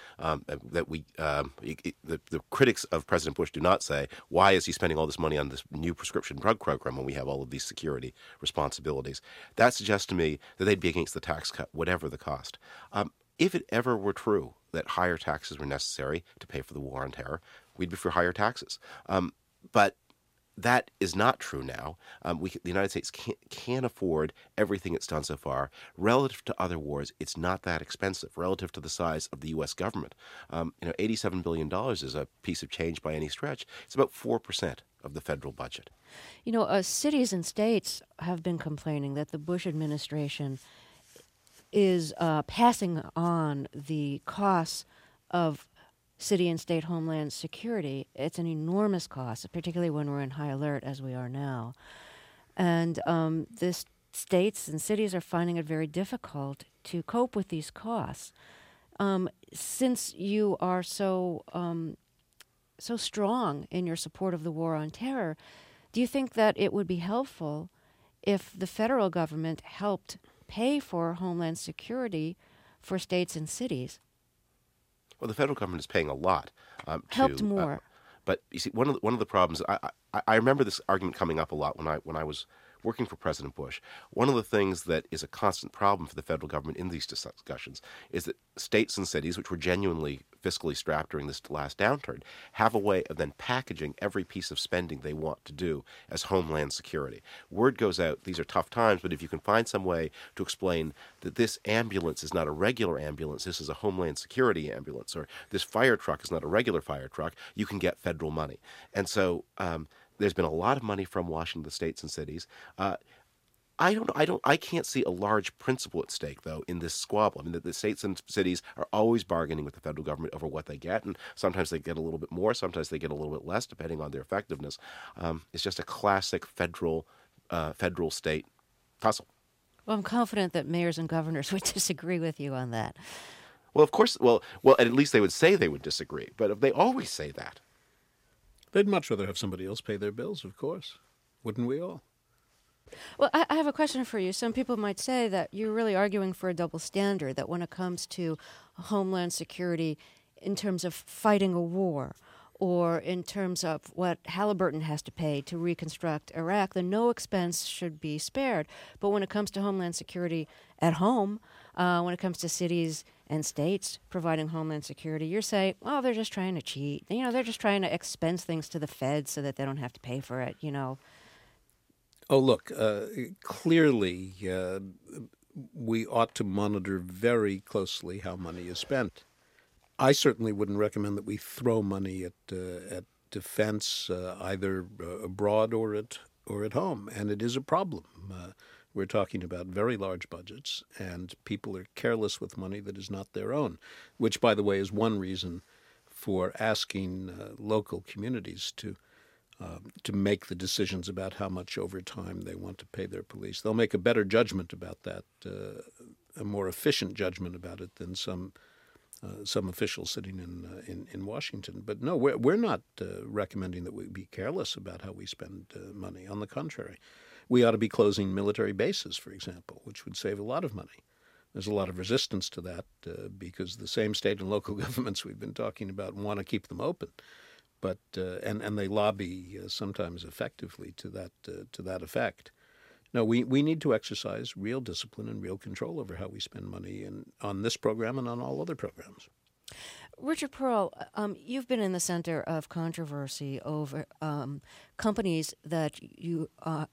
Speaker 10: The critics of President Bush do not say, why is he spending all this money on this new prescription drug program when we have all of these security responsibilities? That suggests to me that they'd be against the tax cut, whatever the cost. If it ever were true that higher taxes were necessary to pay for the war on terror, we'd be for higher taxes. But that is not true now. The United States can't afford everything it's done so far. Relative to other wars, it's not that expensive. Relative to the size of the U.S. government, $87 billion is a piece of change by any stretch. It's about 4% of the federal budget.
Speaker 1: Cities and states have been complaining that the Bush administration is passing on the costs of city and state homeland security. It's an enormous cost, particularly when we're in high alert as we are now. And the states and cities are finding it very difficult to cope with these costs. Since you are so strong in your support of the war on terror, do you think that it would be helpful if the federal government helped pay for homeland security for states and cities?
Speaker 10: Well, the federal government is paying a lot.
Speaker 1: Helped more.
Speaker 10: But you see, one of the problems, I remember this argument coming up a lot when I was working for President Bush. One of the things that is a constant problem for the federal government in these discussions is that states and cities, which were genuinely fiscally strapped during this last downturn, have a way of then packaging every piece of spending they want to do as homeland security. Word goes out, these are tough times, but if you can find some way to explain that this ambulance is not a regular ambulance, this is a homeland security ambulance, or this fire truck is not a regular fire truck, you can get federal money. And so there's been a lot of money from Washington, the states and cities. I can't see a large principle at stake, though, in this squabble. I mean, the states and cities are always bargaining with the federal government over what they get, and sometimes they get a little bit more, sometimes they get a little bit less, depending on their effectiveness. It's just a classic federal-state tussle.
Speaker 1: Well, I'm confident that mayors and governors would disagree with you on that.
Speaker 10: Well, of course, at least they would say they would disagree, but if they always say that.
Speaker 9: They'd much rather have somebody else pay their bills, of course. Wouldn't we all?
Speaker 1: Well, I have a question for you. Some people might say that you're really arguing for a double standard, that when it comes to homeland security in terms of fighting a war or in terms of what Halliburton has to pay to reconstruct Iraq, then no expense should be spared. But when it comes to homeland security at home, when it comes to cities and states providing homeland security, you're saying, well, they're just trying to cheat. They're just trying to expense things to the feds so that they don't have to pay for it,
Speaker 9: Oh, look, clearly we ought to monitor very closely how money is spent. I certainly wouldn't recommend that we throw money at defense either abroad or at home, and it is a problem. We're talking about very large budgets, and people are careless with money that is not their own, which, by the way, is one reason for asking local communities to make the decisions about how much overtime they want to pay their police. They'll make a better judgment about that, a more efficient judgment about it than some officials sitting in Washington. But no, we're not recommending that we be careless about how we spend money. On the contrary, we ought to be closing military bases, for example, which would save a lot of money. There's a lot of resistance to that because the same state and local governments we've been talking about want to keep them open. But and they lobby sometimes effectively to that effect. No, we need to exercise real discipline and real control over how we spend money on this program and on all other programs.
Speaker 1: Richard Perle, you've been in the center of controversy over companies that you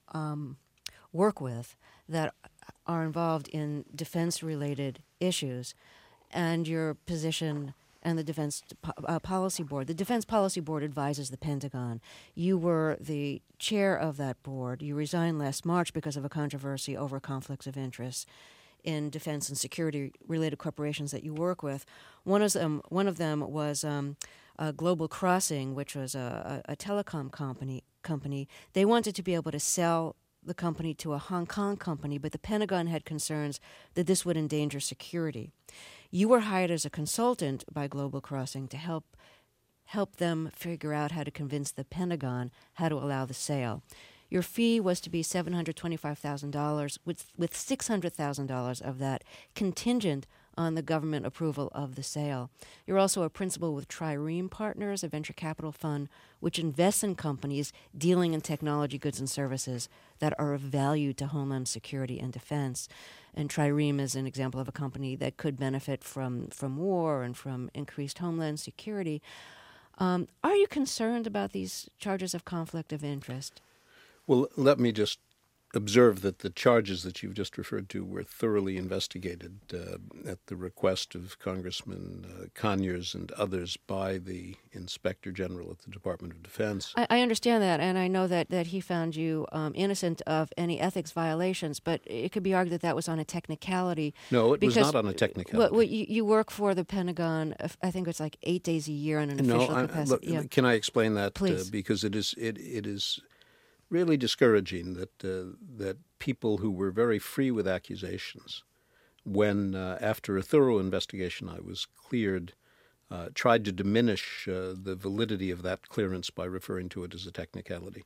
Speaker 1: work with that are involved in defense-related issues, and your position and the Defense Policy Board. The Defense Policy Board advises the Pentagon. You were the chair of that board. You resigned last March because of a controversy over conflicts of interest in defense and security-related corporations that you work with. One of them was Global Crossing, which was a telecom company. They wanted to be able to sell the company to a Hong Kong company, but the Pentagon had concerns that this would endanger security. You were hired as a consultant by Global Crossing to help them figure out how to convince the Pentagon how to allow the sale. Your fee was to be $725,000, with $600,000 of that contingent on the government approval of the sale. You're also a principal with Trireme Partners, a venture capital fund which invests in companies dealing in technology goods and services that are of value to Homeland Security and defense. And Trireme is an example of a company that could benefit from war and from increased Homeland Security. Are you concerned about these charges of conflict of interest?
Speaker 9: Well, let me just observe that the charges that you've just referred to were thoroughly investigated at the request of Congressman Conyers and others by the Inspector General at the Department of Defense.
Speaker 1: I understand that, and I know that he found you innocent of any ethics violations, but it could be argued that was on a technicality.
Speaker 9: No, it was not on a technicality.
Speaker 1: Well, you work for the Pentagon, I think it's like 8 days a year in an official capacity.
Speaker 9: Look, can I explain that?
Speaker 1: Please.
Speaker 9: Because it is really discouraging that people who were very free with accusations, when after a thorough investigation I was cleared, tried to diminish the validity of that clearance by referring to it as a technicality.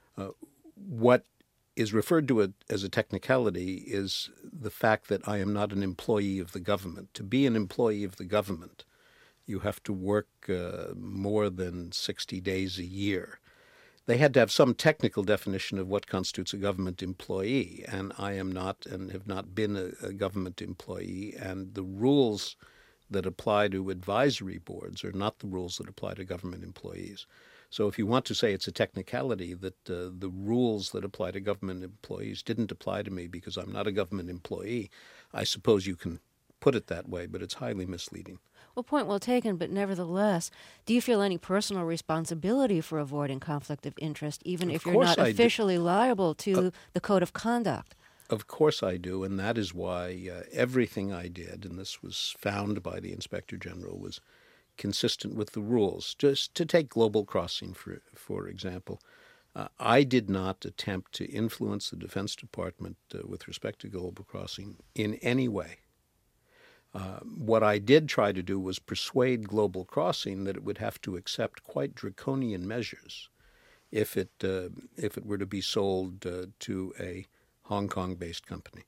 Speaker 9: What is referred to it as a technicality is the fact that I am not an employee of the government. To be an employee of the government, you have to work more than 60 days a year. They had to have some technical definition of what constitutes a government employee, and I am not and have not been a government employee, and the rules that apply to advisory boards are not the rules that apply to government employees. So if you want to say it's a technicality that the rules that apply to government employees didn't apply to me because I'm not a government employee, I suppose you can put it that way, but it's highly misleading.
Speaker 1: Well, point well taken, but nevertheless, do you feel any personal responsibility for avoiding conflict of interest, even if you're not officially liable to the Code of Conduct?
Speaker 9: Of course I do, and that is why everything I did, and this was found by the Inspector General, was consistent with the rules. Just to take Global Crossing, for example, I did not attempt to influence the Defense Department with respect to Global Crossing in any way. What I did try to do was persuade Global Crossing that it would have to accept quite draconian measures if it were to be sold to a Hong Kong-based company.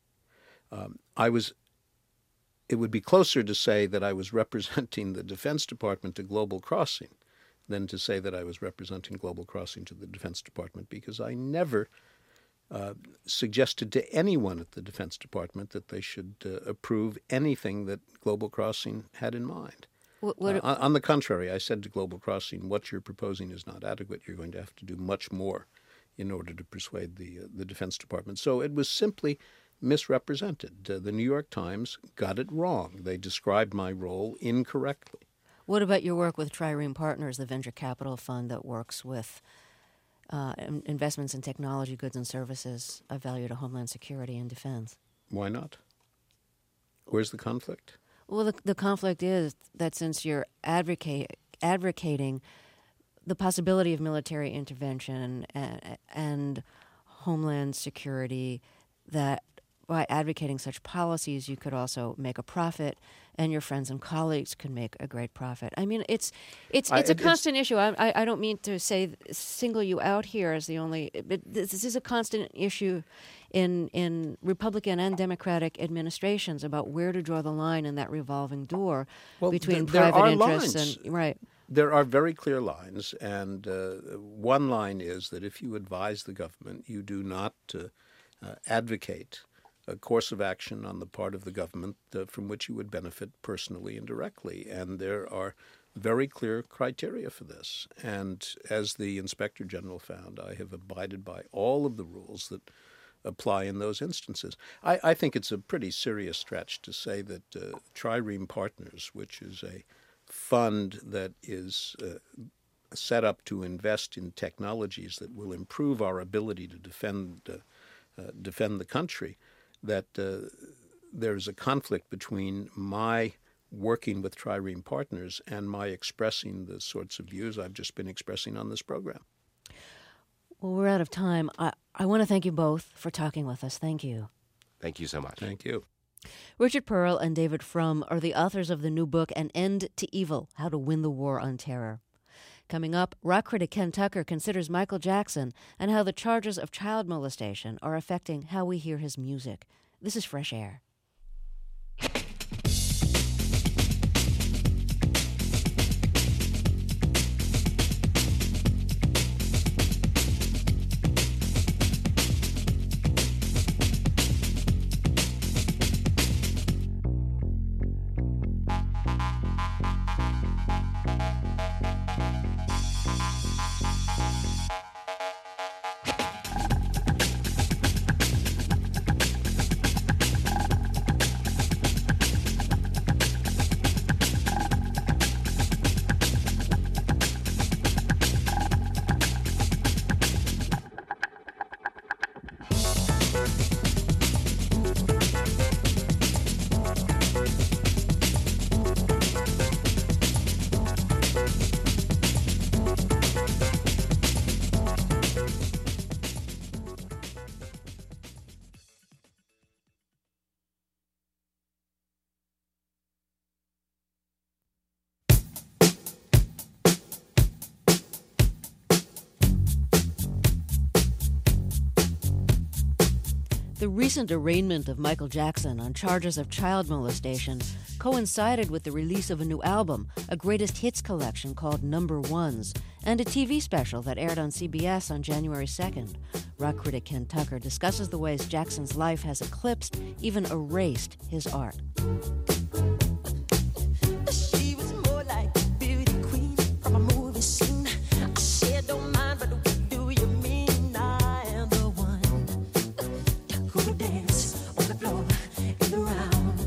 Speaker 9: It would be closer to say that I was representing the Defense Department to Global Crossing than to say that I was representing Global Crossing to the Defense Department, because I never suggested to anyone at the Defense Department that they should approve anything that Global Crossing had in mind. On the contrary, I said to Global Crossing, what you're proposing is not adequate. You're going to have to do much more in order to persuade the Defense Department. So it was simply misrepresented. The New York Times got it wrong. They described my role incorrectly.
Speaker 1: What about your work with Trireme Partners, the venture capital fund that works with investments in technology, goods, and services of value to Homeland Security and defense?
Speaker 9: Why not? Where's the conflict?
Speaker 1: Well, the conflict is that since you're advocating the possibility of military intervention and Homeland Security, that by advocating such policies, you could also make a profit, and your friends and colleagues could make a great profit. I mean, it's a constant issue. I don't mean to single you out here as the only, but this is a constant issue in Republican and Democratic administrations about where to draw the line in that revolving door between private interests and right.
Speaker 9: There are very clear lines, and one line is that if you advise the government, you do not advocate a course of action on the part of the government from which you would benefit personally and directly. And there are very clear criteria for this. And as the Inspector General found, I have abided by all of the rules that apply in those instances. I think it's a pretty serious stretch to say that Trireme Partners, which is a fund that is set up to invest in technologies that will improve our ability to defend the country, that there's a conflict between my working with Trireme Partners and my expressing the sorts of views I've just been expressing on this program.
Speaker 1: Well, we're out of time. I want to thank you both for talking with us. Thank you.
Speaker 10: Thank you so much.
Speaker 9: Thank you.
Speaker 1: Richard Pearl and David Frum are the authors of the new book, An End to Evil, How to Win the War on Terror. Coming up, rock critic Ken Tucker considers Michael Jackson and how the charges of child molestation are affecting how we hear his music. This is Fresh Air. The recent arraignment of Michael Jackson on charges of child molestation coincided with the release of a new album, a greatest hits collection called Number Ones, and a TV special that aired on CBS on January 2nd. Rock critic Ken Tucker discusses the ways Jackson's life has eclipsed, even erased, his art.
Speaker 12: She was more like a beauty queen from a movie scene. I said, don't mind, but what do you mean? I am the one who would dance on the floor in the round.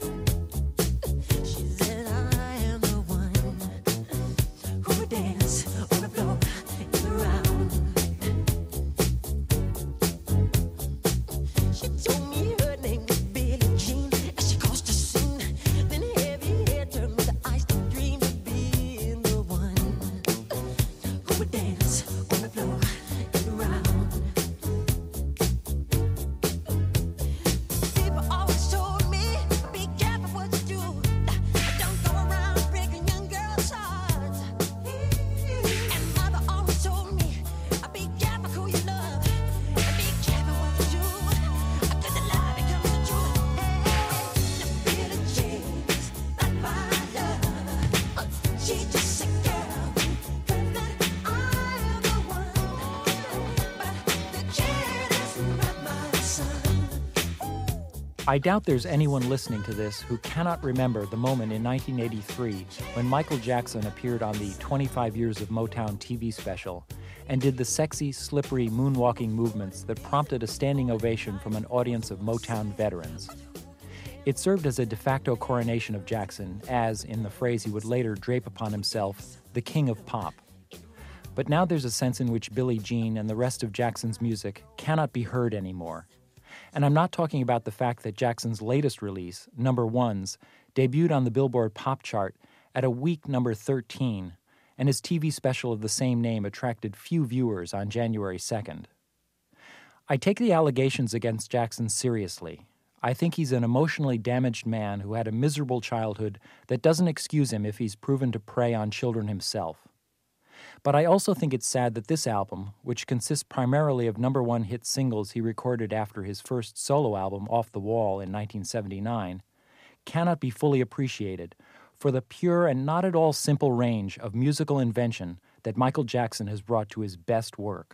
Speaker 12: She said, I am the one who would dance on the floor in the round. She told me her name was Billie Jean as she crossed the scene. Then heavy hair turned with the eyes to dream of being the one who would dance on the floor in the round. People always told me, be careful what you do. Don't go around breaking young girls' hearts. And mother always told me, be careful who you love. And be careful what you do. Cause the lie becomes the truth. Hey, Billie Jean's not my love. She's just a girl. Claims that I am the one. But the kid is not my son.
Speaker 13: I doubt there's anyone listening to this who cannot remember the moment in 1983 when Michael Jackson appeared on the 25 Years of Motown TV special and did the sexy, slippery moonwalking movements that prompted a standing ovation from an audience of Motown veterans. It served as a de facto coronation of Jackson as, in the phrase he would later drape upon himself, the king of pop. But now there's a sense in which Billie Jean and the rest of Jackson's music cannot be heard anymore. And I'm not talking about the fact that Jackson's latest release, Number Ones, debuted on the Billboard Pop chart at a weak number 13, and his TV special of the same name attracted few viewers on January 2nd. I take the allegations against Jackson seriously. I think he's an emotionally damaged man who had a miserable childhood that doesn't excuse him if he's proven to prey on children himself. But I also think it's sad that this album, which consists primarily of number one hit singles he recorded after his first solo album, Off the Wall, in 1979, cannot be fully appreciated for the pure and not at all simple range of musical invention that Michael Jackson has brought to his best work.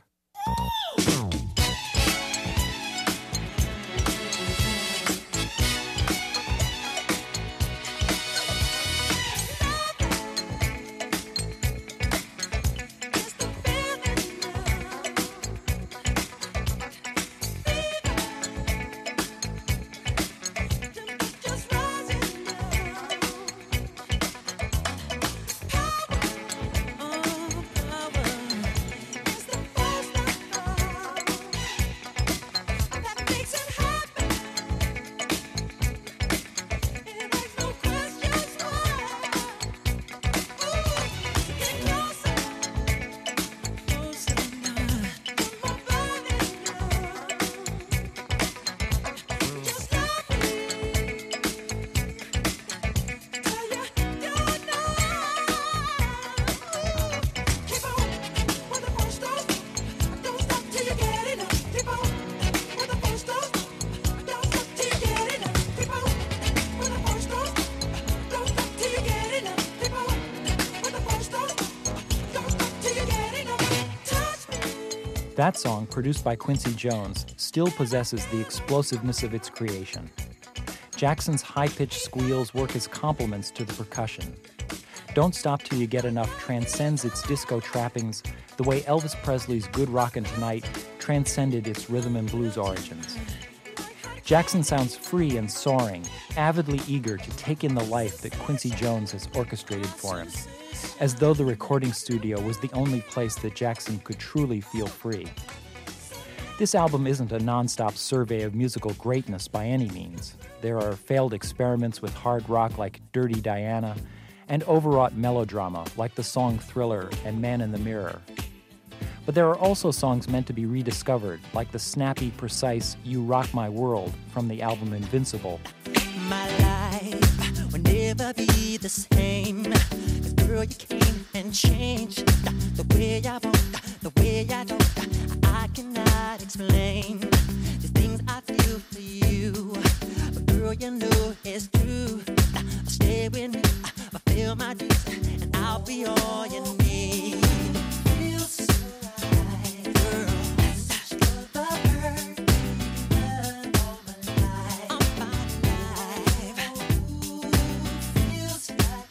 Speaker 13: That song, produced by Quincy Jones, still possesses the explosiveness of its creation. Jackson's high-pitched squeals work as complements to the percussion. Don't Stop Till You Get Enough transcends its disco trappings the way Elvis Presley's Good Rockin' Tonight transcended its rhythm and blues origins. Jackson sounds free and soaring, avidly eager to take in the life that Quincy Jones has orchestrated for him, as though the recording studio was the only place that Jackson could truly feel free. This album isn't a nonstop survey of musical greatness by any means. There are failed experiments with hard rock like Dirty Diana, and overwrought melodrama like the song Thriller and Man in the Mirror. But there are also songs meant to be rediscovered, like the snappy, precise You Rock My World from the album Invincible.
Speaker 12: My life will never be the same. 'Cause girl, you came and changed the way I want, the way I don't. I cannot explain the things I feel for you. But girl, you know it's true. Stay with me, fulfill my dreams, and I'll be all you need. Feels right, girl. That's the perfect love of my life. I'm finding life. Ooh, feels like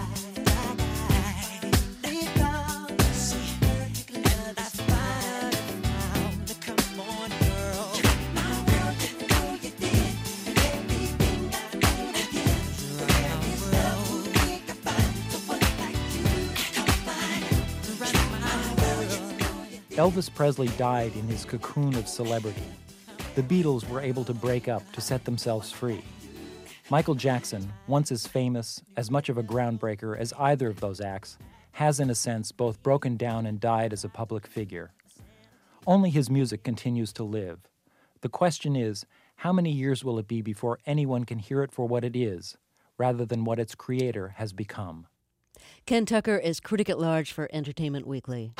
Speaker 12: I found the secret love that's fine now. Come on, girl. My world, you know you did everything I wanted to give. There is love we can find, someone like you. Come find, run my world.
Speaker 13: Elvis Presley died in his cocoon of celebrity. The Beatles were able to break up to set themselves free. Michael Jackson, once as famous, as much of a groundbreaker as either of those acts, has in a sense both broken down and died as a public figure. Only his music continues to live. The question is, how many years will it be before anyone can hear it for what it is, rather than what its creator has become?
Speaker 1: Ken Tucker is critic at large for Entertainment Weekly.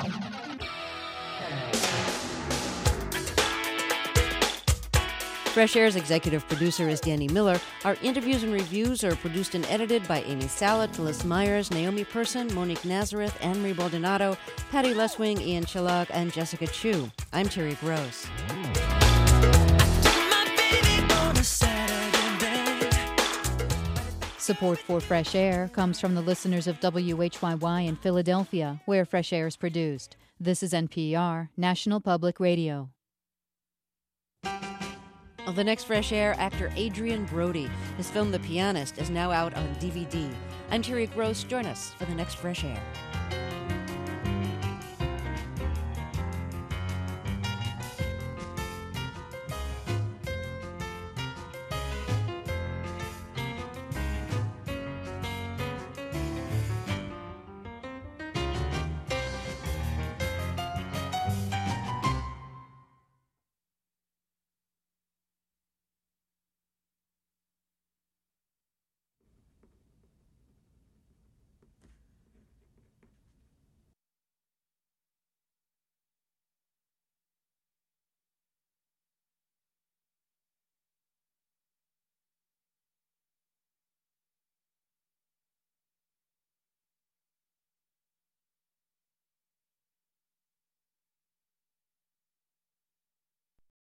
Speaker 1: Fresh Air's executive producer is Danny Miller. Our interviews and reviews are produced and edited by Amy Salad, Phyllis Myers, Naomi Person, Monique Nazareth, Anne-Marie Baldonado, Patty Leswing, Ian Chillag, and Jessica Chu. I'm Terry Gross.
Speaker 11: Support for Fresh Air comes from the listeners of WHYY in Philadelphia, where Fresh Air is produced. This is NPR, National Public Radio.
Speaker 1: The next Fresh Air, actor Adrian Brody. His film The Pianist is now out on DVD. I'm Terry Gross. Join us for the next Fresh Air.